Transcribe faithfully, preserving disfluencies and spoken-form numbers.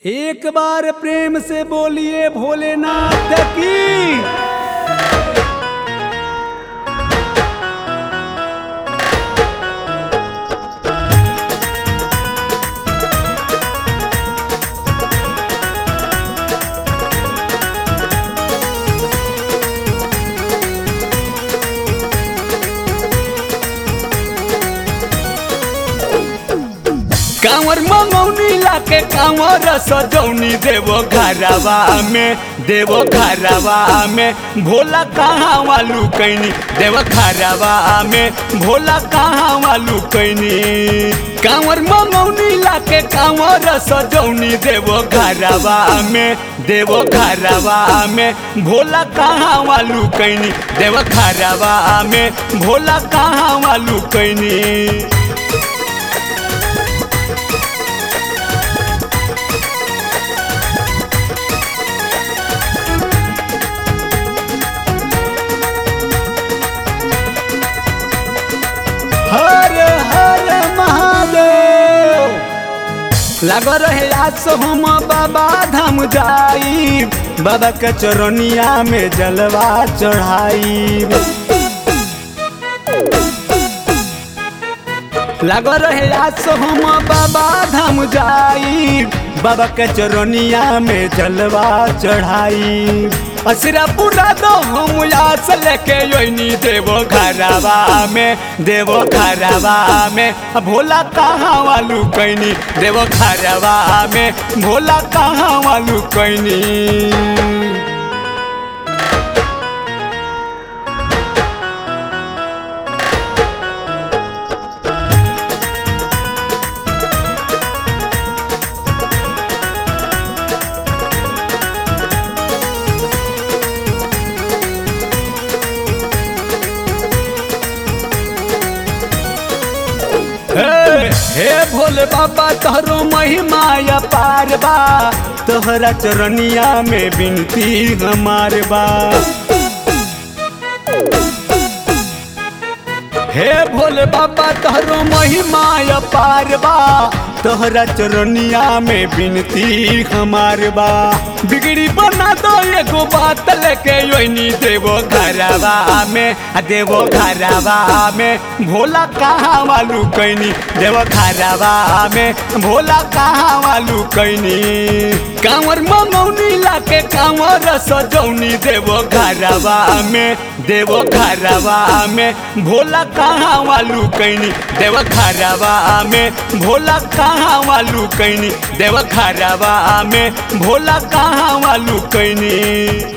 एक बार प्रेम से बोलिए भोलेनाथ की। कांवर मंगौनी लाके कांवर सजौनी देवो घरवा में देवो घरवा में भोला कहाँ वालू कैनी देवो घरवा में भोला कहाँ वालू कैनी। कांवर मंगौनी लाके कांवर सजौनी देवो घरवा में देवो घरवा में भोला कहाँ वालू कैनी देवो घरवा में भोला कहाँ वालू कैनी। हर हर महादेव लग रहे आज हम बाबा धाम जाई बाबा के चरनिया में जलवा चढ़ाई। लग रहे आज हम बाबा धाम जाई बाबा के चरनिया में जलवा चढ़ाई। असरा पूरा दो हम आस लेके योनी देवो घरवा में देवो घरवा में भोला कहाँ वालू कैनी देवो घरवा में भोला कहाँ वालू कैनी। हे, हे भोले बाबा तोहरो महिमा अपार बा तोहरा चरनिया में विनती हमार बा। हे भोले बाबा तोहरो महिमा अपार बा तोहरा चरनिया में विनती हमार बा। बिगड़ी बना दो एगो बात लेके योनी देवो घरवा में देवो घरवा में भोला कहाँ वालू कैनी देवो घरवा में भोला कहाँ वालू कैनी। कांवर मंगौनी लाके कांवर सजौनी देवो घरवा में देवो घरवा में भोला कहाँ वालू कैनी देवो घरवा में भोला कहाँ वालू कैनी देवो घरवा में भोला कहाँ वालू कैनी।